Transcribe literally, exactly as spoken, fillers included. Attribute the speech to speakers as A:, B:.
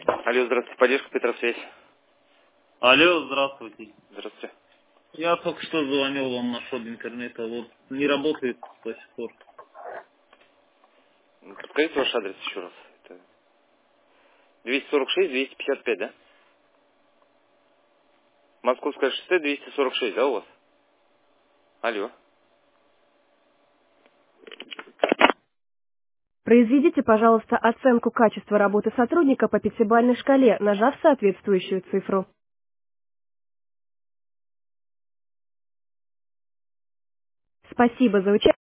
A: Алло, здравствуйте, поддержка Петросвязь.
B: Алло, здравствуйте.
A: Здравствуйте.
B: Я только что звонил вам насчет интернета. Вот не работает до сих пор.
A: Ну, подскажите ваш адрес еще раз. Это двести сорок шесть двести пятьдесят пять, да? Московское шоссе двести сорок шесть, да, у вас? Алло.
C: Произведите, пожалуйста, оценку качества работы сотрудника по пятибалльной шкале, нажав соответствующую цифру. Спасибо за участие.